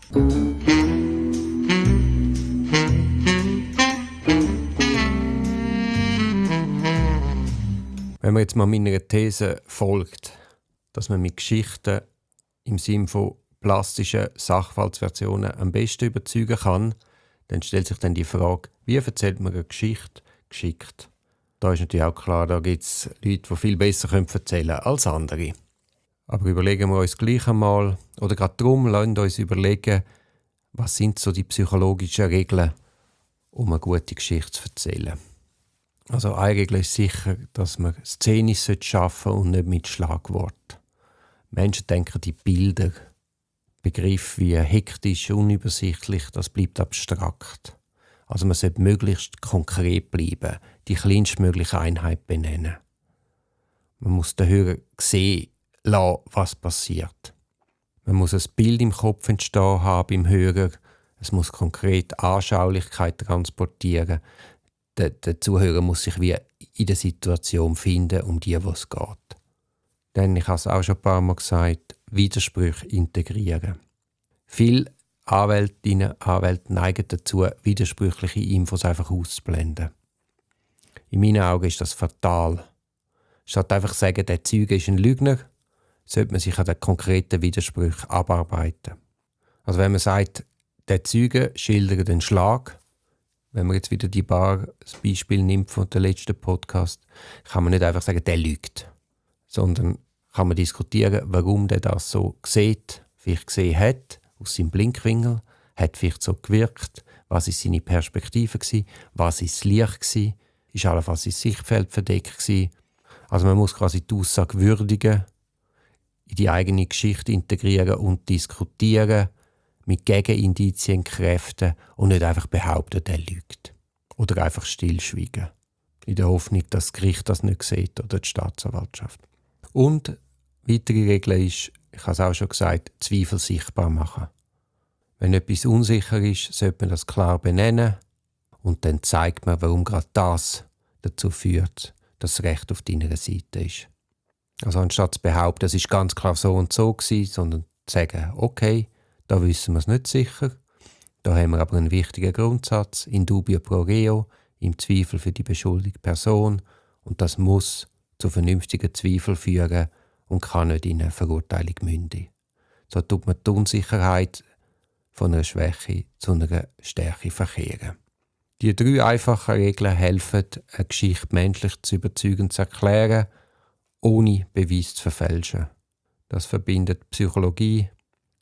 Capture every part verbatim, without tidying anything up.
Wenn man jetzt mal meiner These folgt, dass man mit Geschichten im Sinne von plastischen Sachverhaltsversionen am besten überzeugen kann, dann stellt sich dann die Frage, wie erzählt man eine Geschichte geschickt? Da ist natürlich auch klar, da gibt es Leute, die viel besser erzählen können als andere. Aber überlegen wir uns gleich einmal, oder gerade darum, lasst uns überlegen, was sind so die psychologischen Regeln, um eine gute Geschichte zu erzählen. Also eine Regel ist sicher, dass man szenisch schaffen und nicht mit Schlagwort. Menschen denken die Bilder. Begriffe wie hektisch, unübersichtlich, das bleibt abstrakt. Also man sollte möglichst konkret bleiben, die kleinstmögliche Einheit benennen. Man muss den Hörer sehen lassen, was passiert. Man muss ein Bild im Kopf entstehen haben beim Hörer. Es muss konkret Anschaulichkeit transportieren. Der, der Zuhörer muss sich wie in der Situation finden, um die es geht. Dann, ich habe es auch schon ein paar Mal gesagt, Widersprüche integrieren. Viele Anwältinnen und Anwälte neigen dazu, widersprüchliche Infos einfach auszublenden. In meinen Augen ist das fatal. Statt einfach zu sagen, der Zeuge ist ein Lügner, sollte man sich an den konkreten Widersprüchen abarbeiten. Also wenn man sagt, der Zeuge schildert den Schlag, wenn man jetzt wieder die Bar, das Beispiel nimmt von dem letzten Podcast, kann man nicht einfach sagen, der lügt, sondern kann man diskutieren, warum der das so sieht, vielleicht gesehen hat, aus seinem Blinkwinkel, hat vielleicht so gewirkt, was ist seine Perspektive gewesen, was ist das Licht gewesen, ist allenfalls sein Sichtfeld verdeckt gewesen. Also man muss quasi die Aussage würdigen, in die eigene Geschichte integrieren und diskutieren, mit Gegenindizien, Kräften und nicht einfach behaupten, der lügt. Oder einfach stillschweigen. In der Hoffnung, dass das Gericht das nicht sieht oder die Staatsanwaltschaft. Und weitere Regel ist, ich habe es auch schon gesagt, Zweifel sichtbar machen. Wenn etwas unsicher ist, sollte man das klar benennen und dann zeigt man, warum gerade das dazu führt, dass das Recht auf deiner Seite ist. Also anstatt zu behaupten, es ist ganz klar so und so gewesen, sondern zu sagen, okay, da wissen wir es nicht sicher. Da haben wir aber einen wichtigen Grundsatz, in dubio pro reo, im Zweifel für die beschuldigte Person. Und das muss zu vernünftigen Zweifeln führen und kann nicht in eine Verurteilung münden. So tut man die Unsicherheit von einer Schwäche zu einer Stärke verkehren. Die drei einfachen Regeln helfen, eine Geschichte menschlich zu überzeugend zu erklären, ohne Beweis zu verfälschen. Das verbindet Psychologie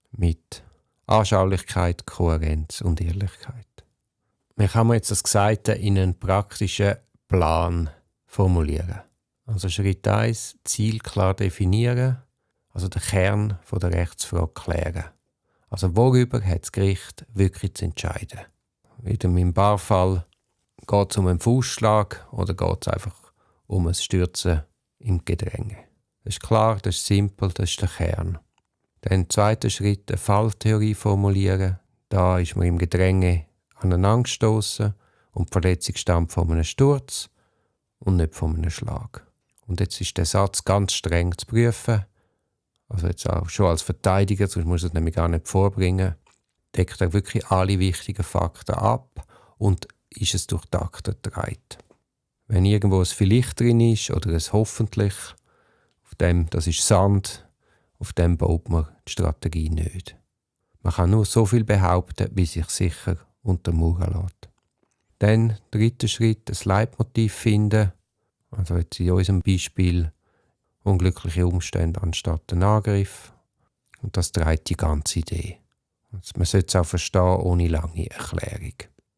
mit Anschaulichkeit, Kohärenz und Ehrlichkeit. Wie kann man jetzt das Gesagte in einen praktischen Plan formulieren? Also Schritt eins, Ziel klar definieren, also den Kern der Rechtsfrage klären. Also worüber hat das Gericht wirklich zu entscheiden? Wieder im Barfall, geht es um einen Faustschlag oder geht es einfach um ein Stürzen im Gedränge? Das ist klar, das ist simpel, das ist der Kern. Dann zweiter Schritt, eine Falltheorie formulieren. Da ist man im Gedränge aneinander gestossen und die Verletzung stammt von einem Sturz und nicht von einem Schlag. Und jetzt ist der Satz ganz streng zu prüfen. Also jetzt auch schon als Verteidiger, sonst muss er es nämlich gar nicht vorbringen. Deckt er wirklich alle wichtigen Fakten ab und ist es durch die Akten getragen. Wenn irgendwo ein Vielleicht drin ist oder ein Hoffentlich, auf dem, das ist Sand, auf dem baut man die Strategie nicht. Man kann nur so viel behaupten, wie sich sicher untermauern lässt. Dann, dritter Schritt, ein Leitmotiv finden. Also jetzt in unserem Beispiel unglückliche Umstände anstatt ein Angriff. Und das trägt die ganze Idee. Also man sollte es auch verstehen, ohne lange Erklärung.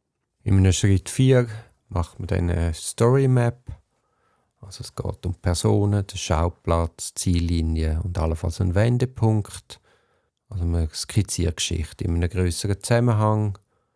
In einem Schritt vier macht man dann eine Story Map. Also es geht um Personen, den Schauplatz, Ziellinie und allenfalls einen Wendepunkt. Also man skizziert Geschichte in einem grösseren Zusammenhang.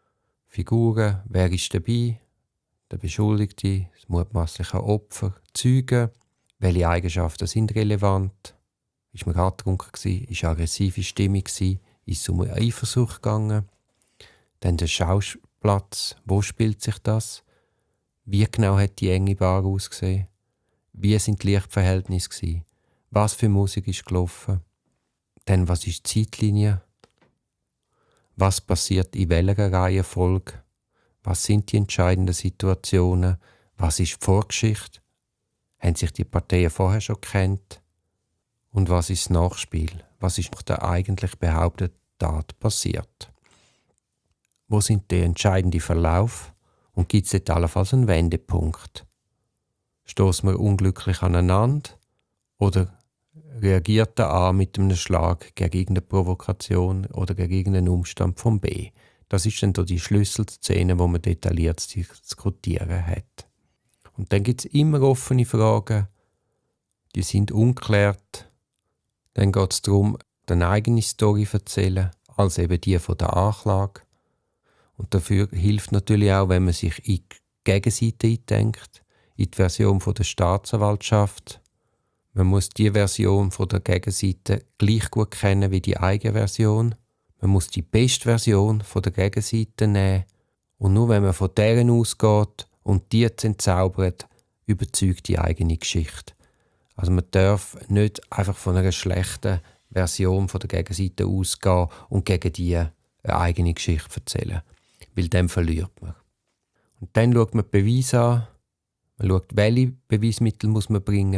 Figuren, wer ist dabei? Der Beschuldigte, das mutmaßliche Opfer, Zeugen. Welche Eigenschaften sind relevant? Ist man gerade getrunken gewesen? Ist aggressive Stimmung gewesen? Ist es um eine Eifersucht gegangen? Dann der Schauplatz. Wo spielt sich das? Wie genau hat die enge Bar ausgesehen? Wie sind die Lichtverhältnisse gewesen? Was für Musik ist gelaufen? Dann, was ist die Zeitlinie? Was passiert in welcher Reihenfolge? Was sind die entscheidenden Situationen? Was ist die Vorgeschichte? Haben sich die Parteien vorher schon gekannt? Und was ist das Nachspiel? Was ist nach der eigentlich behaupteten Tat passiert? Wo sind die entscheidenden Verlauf? Und gibt es dort allenfalls einen Wendepunkt? Stoßen wir unglücklich aneinander? Oder reagiert er an mit einem Schlag gegen irgendeine Provokation oder gegen irgendeinen Umstand vom B? Das ist dann die Schlüsselszene, wo man detailliert zu diskutieren hat. Und dann gibt es immer offene Fragen, die sind ungeklärt. Dann geht es darum, eine eigene Story zu erzählen, als eben die von der Anklage. Und dafür hilft natürlich auch, wenn man sich in die Gegenseite eindenkt, in die Version von der Staatsanwaltschaft. Man muss die Version von der Gegenseite gleich gut kennen wie die eigene Version. Man muss die beste Version von der Gegenseite nehmen. Und nur wenn man von deren ausgeht und die entzaubert, überzeugt die eigene Geschichte. Also man darf nicht einfach von einer schlechten Version von der Gegenseite ausgehen und gegen die eine eigene Geschichte erzählen. Weil dann verliert man. Und dann schaut man die Beweise an. Man schaut, welche Beweismittel muss man bringen,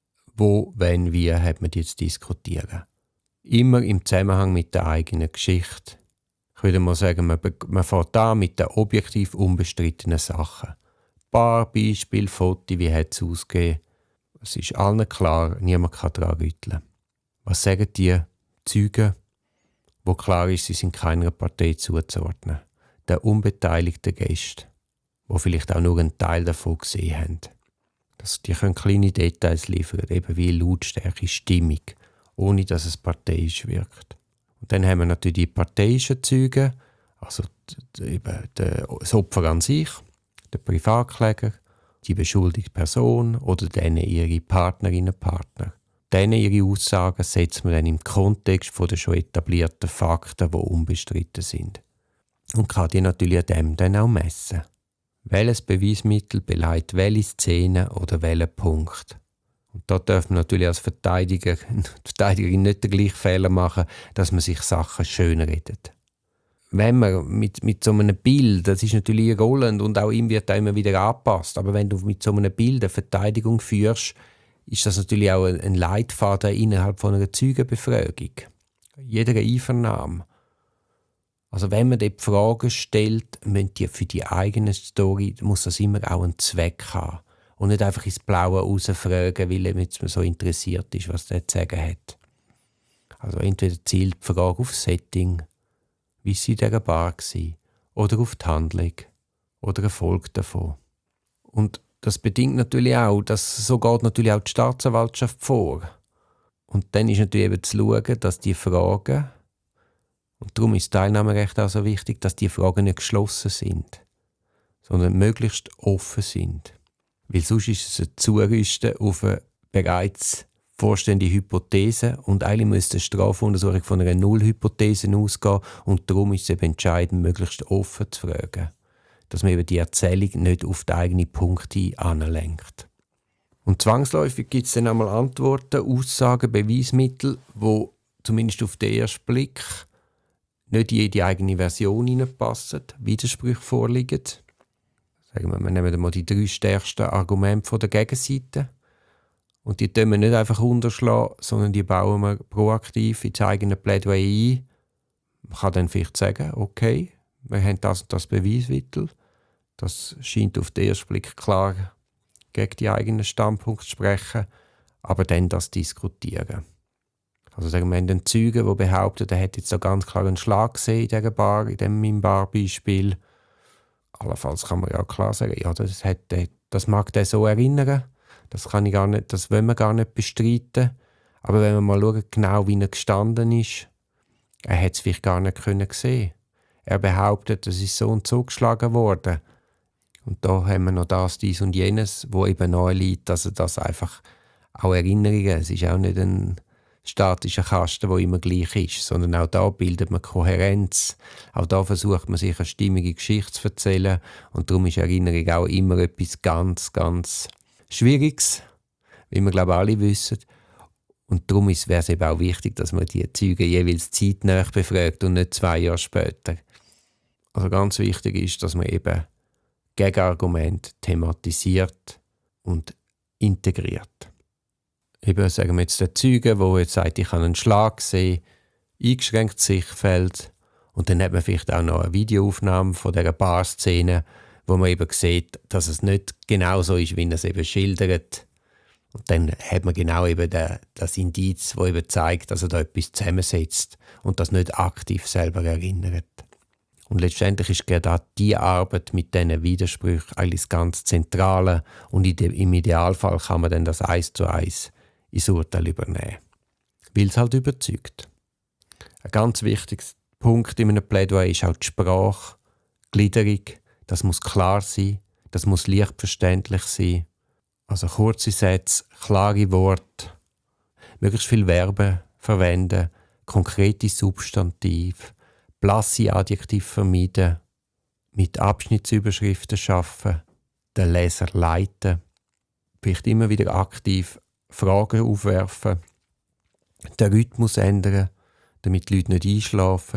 wo, wenn, wie hat man die zu diskutieren. Immer im Zusammenhang mit der eigenen Geschichte. Ich würde mal sagen, man, man fährt an mit den objektiv unbestrittenen Sachen. Ein paar Beispiele, Fotos, wie hat es ausgesehen. Es ist allen klar, niemand kann daran rütteln. Was sagen die Zeugen, wo klar ist, sie sind keiner Partei zuzuordnen? Der unbeteiligten Gäste, die vielleicht auch nur einen Teil davon gesehen haben. Das, die können kleine Details liefern, eben wie Lautstärke, Stimmung, ohne dass es parteiisch wirkt. Und dann haben wir natürlich die parteiischen Zeugen, also die, eben das Opfer an sich, der Privatkläger, die beschuldigte Person oder denen ihre Partnerinnen und Partner. Denen ihre Aussagen setzt man dann im Kontext von den schon etablierten Fakten, die unbestritten sind. Und kann die natürlich an dem dann auch messen. Welches Beweismittel beleidigt welche Szene oder welchen Punkt. Und da darf man natürlich als Verteidiger, Verteidigerin nicht den gleichen Fehler machen, dass man sich Sachen schön redet. Wenn man mit, mit so einem Bild, das ist natürlich rollend und auch ihm wird auch immer wieder angepasst, aber wenn du mit so einem Bild eine Verteidigung führst, ist das natürlich auch ein Leitfaden innerhalb von einer Zeugenbefragung. Jeder Einvernahme. Also wenn man dort Fragen stellt, müssen die für die eigene Story, muss das immer auch einen Zweck haben. Und nicht einfach ins Blaue rausfragen, weil man jetzt so interessiert ist, was der zu sagen hat. Also entweder zielt die Frage auf das Setting, wie sie in dieser Bar war, oder auf die Handlung oder Erfolg davon. Und das bedingt natürlich auch, dass so geht natürlich auch die Staatsanwaltschaft vor. Und dann ist natürlich eben zu schauen, dass die Fragen, und darum ist das Teilnahmerecht auch so wichtig, dass die Fragen nicht geschlossen sind, sondern möglichst offen sind. Weil sonst ist es ein Zurüsten auf eine bereits vorstehende Hypothese und eigentlich müsste eine Strafuntersuchung von einer Nullhypothese ausgehen und darum ist es eben entscheidend, möglichst offen zu fragen, dass man eben die Erzählung nicht auf die eigenen Punkte anlenkt. Und zwangsläufig gibt es dann einmal Antworten, Aussagen, Beweismittel, die zumindest auf den ersten Blick nicht in die eigene Version hineinpassen, Widersprüche vorliegen. Sagen wir, wir nehmen mal die drei stärksten Argumente von der Gegenseite. Und die tun wir nicht einfach unterschlagen, sondern die bauen wir proaktiv ins eigene Plädoyer ein. Man kann dann vielleicht sagen, okay, wir haben das und das Beweismittel. Das scheint auf den ersten Blick klar gegen die eigenen Standpunkte zu sprechen, aber dann das diskutieren. Also sagen wir, einen Zeugen, der behauptet, er hätte jetzt so ganz klar einen Schlag gesehen in dieser Bar, in dem meinem Barbeispiel. Allenfalls kann man ja klar sagen, ja, das, hat, das mag der so erinnern. Das kann ich gar nicht, das wollen wir gar nicht bestreiten. Aber wenn wir mal schauen, genau wie er gestanden ist, er hätte es vielleicht gar nicht können sehen. Er behauptet, es ist so und so geschlagen worden. Und da haben wir noch das, dies und jenes, wo eben nahe liegt, dass er das einfach auch Erinnerungen, es ist auch nicht ein statischer Kasten, der immer gleich ist, sondern auch da bildet man Kohärenz. Auch da versucht man sich eine stimmige Geschichte zu erzählen und darum ist Erinnerung auch immer etwas ganz, ganz Schwieriges, wie wir glaube ich alle wissen. Und darum wäre es eben auch wichtig, dass man die Zeugen jeweils zeitnah befragt und nicht zwei Jahre später. Also ganz wichtig ist, dass man eben Gegenargumente thematisiert und integriert. Eben sagen wir jetzt den Zeugen, der jetzt sagt, ich habe einen Schlag gesehen, eingeschränktes Sichtfeld, und dann hat man vielleicht auch noch eine Videoaufnahme von dieser Barszene, wo man eben sieht, dass es nicht genau so ist, wie er es eben schildert. Und dann hat man genau eben den, das Indiz, das eben zeigt, dass er da etwas zusammensetzt und das nicht aktiv selber erinnert. Und letztendlich ist gerade die Arbeit mit diesen Widersprüchen eigentlich das ganz Zentrale, und im Idealfall kann man dann das eins zu eins ins Urteil übernehmen. Weil es halt überzeugt. Ein ganz wichtiger Punkt in einem Plädoyer ist auch die Sprache, die Gliederung. Das muss klar sein, das muss leicht verständlich sein. Also kurze Sätze, klare Worte, möglichst viel Verben verwenden, konkrete Substantive, blasse Adjektive vermeiden, mit Abschnittsüberschriften arbeiten, den Leser leiten, vielleicht immer wieder aktiv Fragen aufwerfen, den Rhythmus ändern, damit die Leute nicht einschlafen.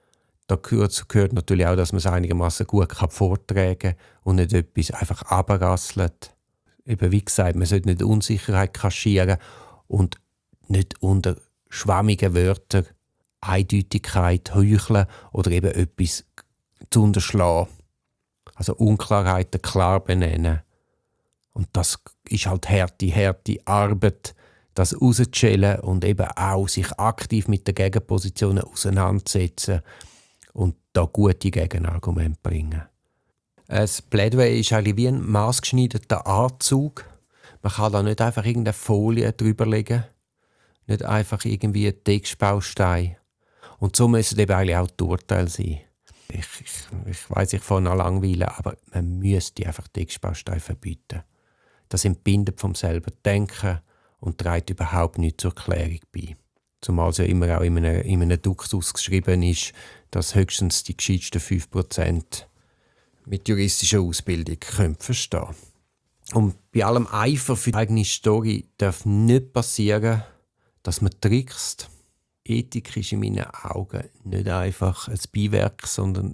Dazu gehört natürlich auch, dass man es einigermaßen gut vortragen kann und nicht etwas einfach runterrasselt. Eben wie gesagt, man sollte nicht Unsicherheit kaschieren und nicht unter schwammigen Wörtern Eindeutigkeit heucheln oder eben etwas zu unterschlagen. Also Unklarheiten klar benennen. Und das ist halt harte, harte Arbeit, das rauszuschälen und eben auch sich aktiv mit den Gegenpositionen auseinandersetzen und da gute Gegenargumente bringen. Ein Plädoyer ist eigentlich wie ein maßgeschneiderter Anzug. Man kann da nicht einfach irgendeine Folie drüber legen, nicht einfach irgendwie ein Textbaustein. Und so müssen eben eigentlich auch die Urteile sein. Ich, ich, ich weiss, ich fange an langweilen, aber man müsste einfach Textbausteine verbieten. Das entbindet vom selber Denken und trägt überhaupt nicht zur Klärung bei. Zumal es ja immer auch in einem, in einem Duktus geschrieben ist, dass höchstens die gescheitsten fünf Prozent mit juristischer Ausbildung können verstehen. Und bei allem Eifer für die eigene Story darf nicht passieren, dass man trickst. Ethik ist in meinen Augen nicht einfach ein Beiwerk, sondern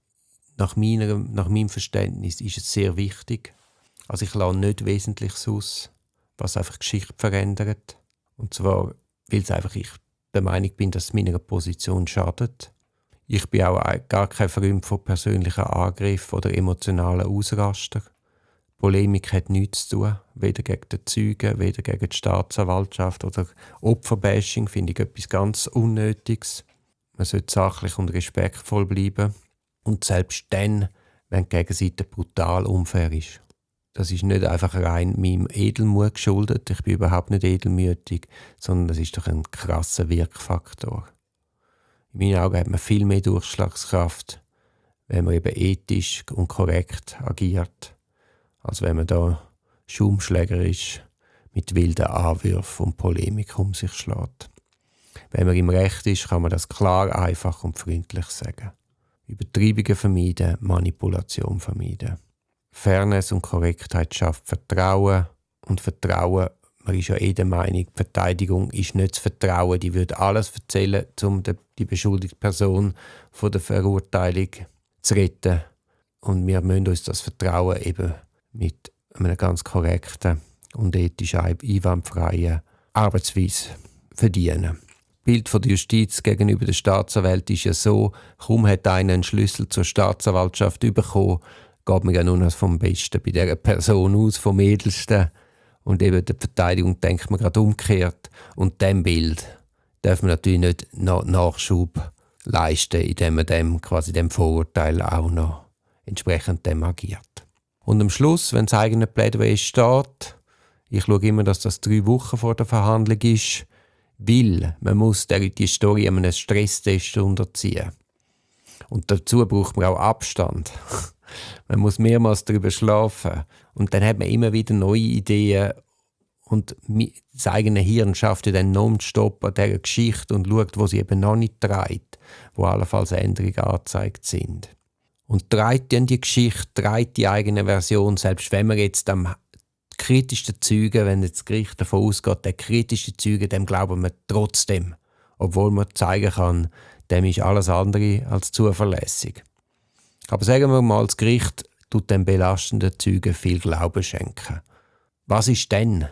nach, meiner, nach meinem Verständnis ist es sehr wichtig. Also ich lasse nicht Wesentliches aus, was einfach Geschichte verändert. Und zwar, weil es einfach ich der Meinung bin, dass es meiner Position schadet. Ich bin auch gar kein Freund von persönlichen Angriffen oder emotionalen Ausrastern. Polemik hat nichts zu tun, weder gegen die Zeugen, weder gegen die Staatsanwaltschaft oder Opferbashing finde ich etwas ganz Unnötiges. Man sollte sachlich und respektvoll bleiben. Und selbst dann, wenn die Gegenseite brutal unfair ist. Das ist nicht einfach rein meinem Edelmut geschuldet. Ich bin überhaupt nicht edelmütig, sondern das ist doch ein krasser Wirkfaktor. In meinen Augen hat man viel mehr Durchschlagskraft, wenn man eben ethisch und korrekt agiert, als wenn man da schaumschlägerisch mit wilden Anwürfen und Polemik um sich schlägt. Wenn man im Recht ist, kann man das klar, einfach und freundlich sagen. Übertreibungen vermeiden, Manipulation vermeiden. Fairness und Korrektheit schafft Vertrauen. Und Vertrauen, man ist ja eh der Meinung, die Verteidigung ist nicht das Vertrauen, die würde alles erzählen, um die beschuldigte Person von der Verurteilung zu retten. Und wir müssen uns das Vertrauen eben mit einer ganz korrekten und ethisch einwandfreien Arbeitsweise verdienen. Das Bild von der Justiz gegenüber der Staatsanwalt ist ja so, kaum hat einer einen Schlüssel zur Staatsanwaltschaft bekommen, geht man ja nur noch vom Besten bei dieser Person aus, vom Edelsten. Und eben der Verteidigung denkt man gerade umgekehrt. Und diesem Bild darf man natürlich nicht noch Nachschub leisten, indem man dem, quasi dem Vorurteil auch noch entsprechend dem agiert. Und am Schluss, wenn das eigene Plädoyer steht, ich schaue immer, dass das drei Wochen vor der Verhandlung ist, weil man muss die Story einem Stresstest unterziehen. Und dazu braucht man auch Abstand. Man muss mehrmals darüber schlafen. Und dann hat man immer wieder neue Ideen. Und das eigene Hirn schafft ja dann nonstop an dieser Geschichte und schaut, wo sie eben noch nicht trägt, wo allenfalls Änderungen angezeigt sind. Und trägt dann die Geschichte, trägt die eigene Version, selbst wenn man jetzt am kritischste Zeuge, wenn jetzt das Gericht davon ausgeht, der kritischste Zeuge, dem glauben wir trotzdem. Obwohl man zeigen kann, dem ist alles andere als zuverlässig. Aber sagen wir mal, das Gericht tut dem belastenden Zeugen viel Glauben schenken. Was ist denn?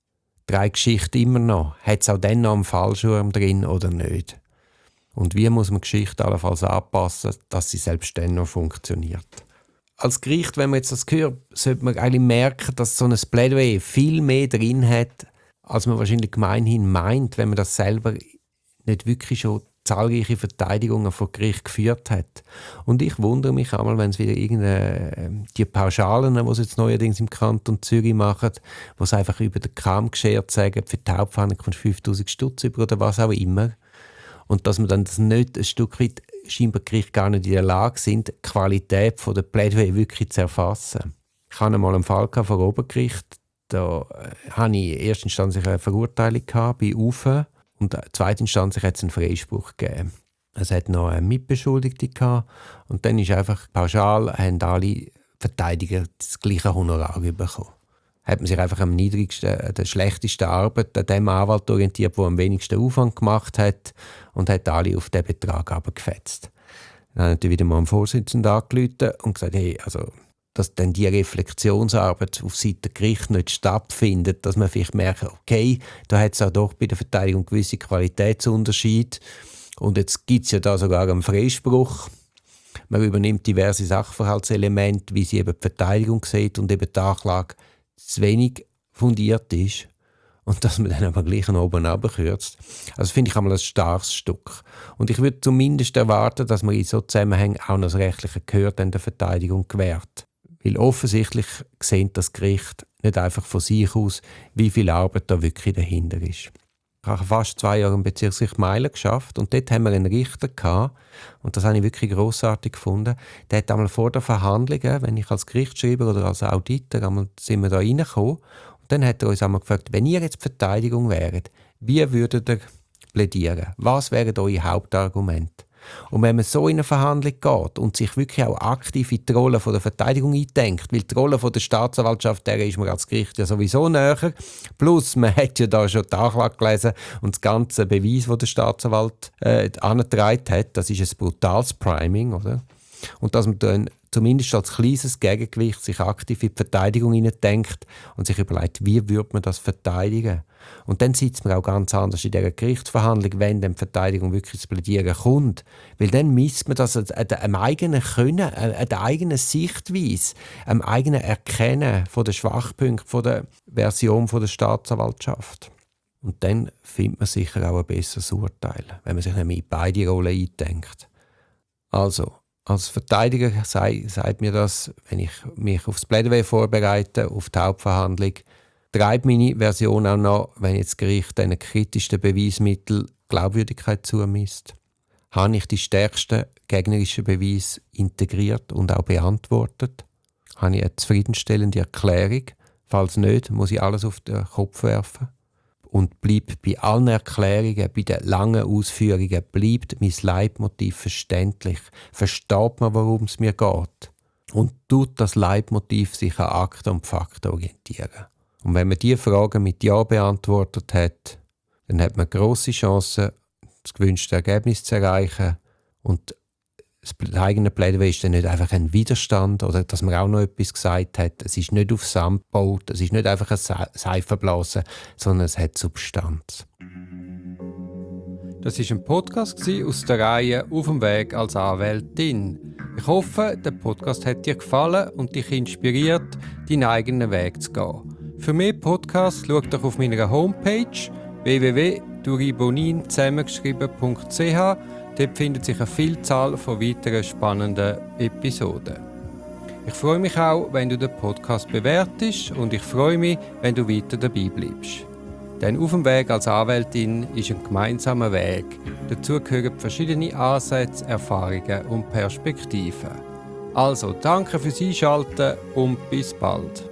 Drei Geschichten immer noch. Hat es auch dann noch einen Fallschirm drin oder nicht? Und wie muss man Geschichte allenfalls anpassen, dass sie selbst dann noch funktioniert? Als Gericht, wenn man jetzt das hört, sollte man eigentlich merken, dass so ein Plädoyer viel mehr drin hat, als man wahrscheinlich gemeinhin meint, wenn man das selber nicht wirklich schon zahlreiche Verteidigungen vor Gericht geführt hat. Und ich wundere mich einmal, wenn es wieder irgendeine, die Pauschalen, die sie jetzt neuerdings im Kanton Zürich machen, wo sie einfach über den Kamm geschert sagen, für die Hauptverhandlung kommst du fünftausend Stutz über oder was auch immer. Und dass man dann das nicht ein Stück weit scheinbar Gericht gar nicht in der Lage sind, die Qualität der Plädoyer wirklich zu erfassen. Ich hatte einmal einen Fall vor Obergericht, da hatte ich in erster Instanz eine Verurteilung bei Ufe und in zweiter Instanz hat es einen Freispruch gegeben. Es hat noch eine Mitbeschuldigte gehabt und dann ist einfach pauschal, haben alle Verteidiger das gleiche Honorar bekommen. Hat man sich einfach am niedrigsten, der schlechtesten Arbeit an dem Anwalt orientiert, der am wenigsten Aufwand gemacht hat und hat alle auf diesen Betrag runtergefetzt. Dann habe ich natürlich wieder mal am Vorsitzenden angerufen und gesagt, hey, also, dass dann die Reflexionsarbeit auf Seiten des Gerichts nicht stattfindet, dass man vielleicht merkt, okay, da hat es auch doch bei der Verteidigung gewisse Qualitätsunterschiede und jetzt gibt es ja da sogar einen Freispruch. Man übernimmt diverse Sachverhaltselemente, wie sie eben die Verteidigung sieht und eben die Anklage zu wenig fundiert ist und dass man dann aber gleich noch oben runterkürzt. Also finde ich einmal ein starkes Stück. Und ich würde zumindest erwarten, dass man in so Zusammenhängen auch noch das rechtliche Gehör an der Verteidigung gewährt. Weil offensichtlich sehen das Gericht nicht einfach von sich aus, wie viel Arbeit da wirklich dahinter ist. Ich habe fast zwei Jahre im Bezirksgericht Meilen geschafft und dort haben wir einen Richter gehabt, und das habe ich wirklich grossartig gefunden. Der hat einmal vor der Verhandlung, wenn ich als Gerichtsschreiber oder als Auditor, einmal sind wir da reingekommen und dann hat er uns einmal gefragt, wenn ihr jetzt Verteidigung wäret, wie würdet ihr plädieren? Was wären eure Hauptargumente? Und wenn man so in eine Verhandlung geht und sich wirklich auch aktiv in die Rolle von der Verteidigung eindenkt, weil die Rolle von der Staatsanwaltschaft, der ist man als Gericht ja sowieso näher, plus man hat ja da schon die Anklage gelesen und das ganze Beweis, das der Staatsanwalt äh, angetragen hat, das ist ein brutales Priming, oder? Und dass man dann zumindest als kleines Gegengewicht sich aktiv in die Verteidigung hineindenkt und sich überlegt, wie würde man das verteidigen. Und dann sitzt man auch ganz anders in dieser Gerichtsverhandlung, wenn dann die Verteidigung wirklich zu plädieren kommt. Weil dann misst man das an dem eigenen Können, an der eigenen Sichtweise, am eigenen Erkennen von der Schwachpunkte, von der Version von der Staatsanwaltschaft. Und dann findet man sicher auch ein besseres Urteil, wenn man sich nämlich in beide Rollen eindenkt. Also, als Verteidiger sei, sagt mir das, wenn ich mich aufs Plädoyer vorbereite, auf die Hauptverhandlung, treibt meine Version auch noch, wenn jetzt das Gericht den kritischsten Beweismittel Glaubwürdigkeit zumisst. Habe ich die stärksten gegnerischen Beweise integriert und auch beantwortet? Habe ich eine zufriedenstellende Erklärung? Falls nicht, muss ich alles auf den Kopf werfen. Und bleibt bei allen Erklärungen, bei den langen Ausführungen, bleibt mein Leitmotiv verständlich. Versteht man, worum es mir geht. Und tut das Leitmotiv sich an Akten und Fakten orientieren. Und wenn man diese Fragen mit Ja beantwortet hat, dann hat man grosse Chancen, das gewünschte Ergebnis zu erreichen. Und das eigene Plädoyer ist dann nicht einfach ein Widerstand oder dass man auch noch etwas gesagt hat. Es ist nicht auf Sand gebaut, es ist nicht einfach ein Seifenblasen, sondern es hat Substanz. Das war ein Podcast aus der Reihe «Auf dem Weg als Anwältin». Ich hoffe, der Podcast hat dir gefallen und dich inspiriert, deinen eigenen Weg zu gehen. Für mehr Podcasts schau doch auf meiner Homepage w w w punkt duribonin zusammengeschrieben punkt c h. Dort findet sich eine Vielzahl von weiteren spannenden Episoden. Ich freue mich auch, wenn du den Podcast bewertest und ich freue mich, wenn du weiter dabei bleibst. Denn auf dem Weg als Anwältin ist ein gemeinsamer Weg. Dazu gehören verschiedene Ansätze, Erfahrungen und Perspektiven. Also, danke fürs Einschalten und bis bald.